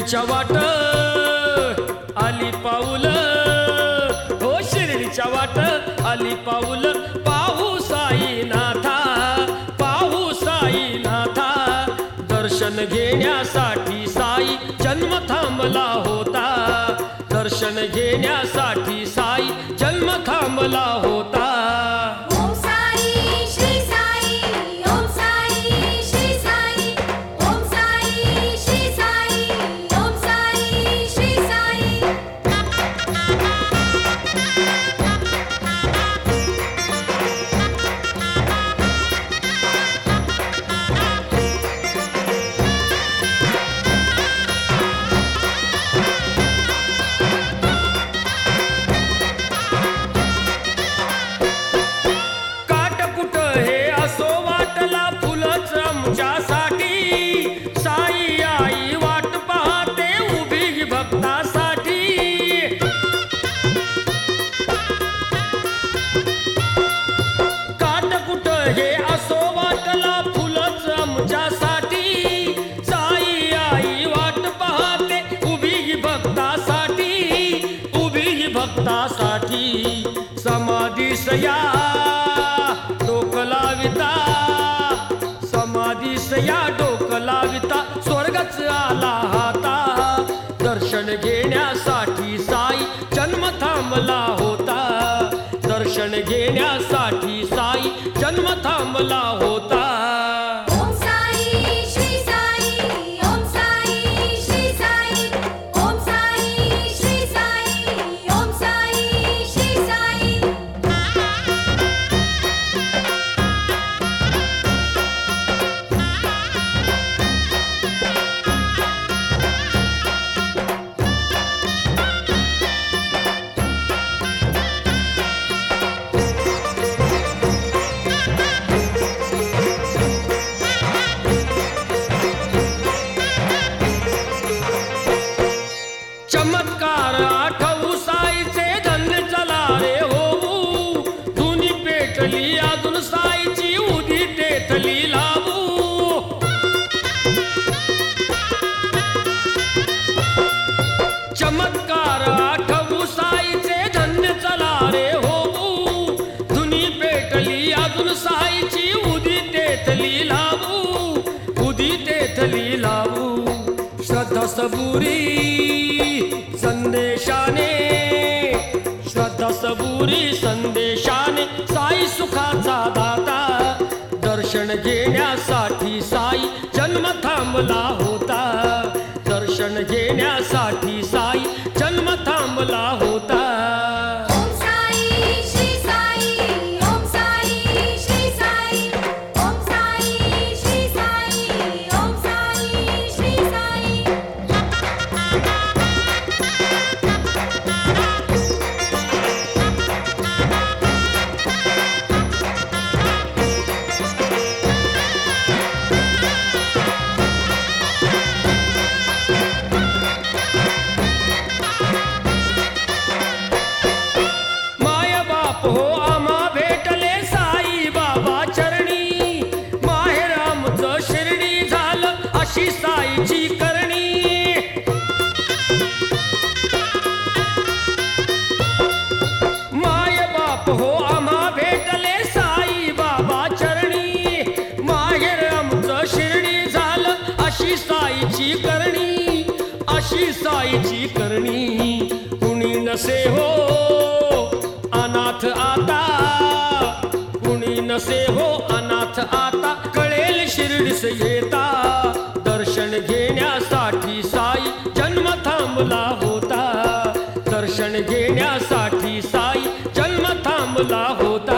शिर्डीच्या वाट आली पाऊल, हो शिर्डीच्या वाट आली पाऊल, पाहू साईनाथा, पाहू साईनाथा. दर्शन घेण्यासाठी साई जन्म थांबला होता, दर्शन घेण्यासाठी साई जन्म थांबला होता. समाधीसया डोकलाविता, समाधीसया डोकलाविता, स्वर्गच आला हाता. दर्शन घेण्यासाठी साई जन्म थांबला होता, दर्शन घेण्यासाठी साई जन्म थांबला होता. चमत्कार आठवू साईचे धन्य चला रे होऊ, धुनी पेटली अजून साईची उदी टेथली लावू. चमत्कार आठवू साईचे धन्य चला रे होऊ, धुनी पेटली अजून साईची उदी टेथली लावू, उदी टेथली लावू. श्रद्धा सबुरी संदेशाने, श्रद्धा सबुरी संदेशाने, साई सुखाचा दाता. दर्शन घेण्यासाठी साई जन्म थांबला होता, दर्शन घेण्यासाठी साई जन्म थांबला होता. हो आम्हा भेटले साई बाबा चरणी, माहेर आमचं शिर्डी झालं अशी साईची करणी. माय बाप हो आम्हा भेटले साई बाबा चरणी, माहेर आमचं शिर्डी झालं अशी साईची करणी, अशी साईची करणी. कुणी नसे हो अनाथ आता, कुणी नसे हो अनाथ आता, कळेल शिर्डीस येता. दर्शन घेण्यासाठी साई जन्म थांबला होता, दर्शन घेण्यासाठी साई जन्म थांबला होता.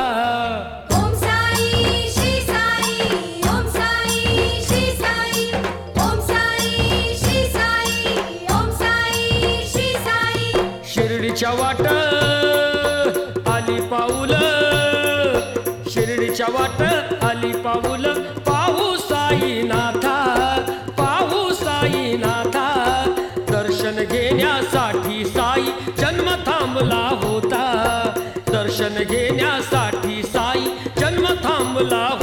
शिर्डीच्या वाट आली पाऊल, शिर्डीच्या वाट आली पाऊल, पाहू साईनाथा, पाहू साईनाथा. दर्शन घेण्यासाठी साई जन्म थांबला होता, दर्शन घेण्यासाठी साई जन्म थांबला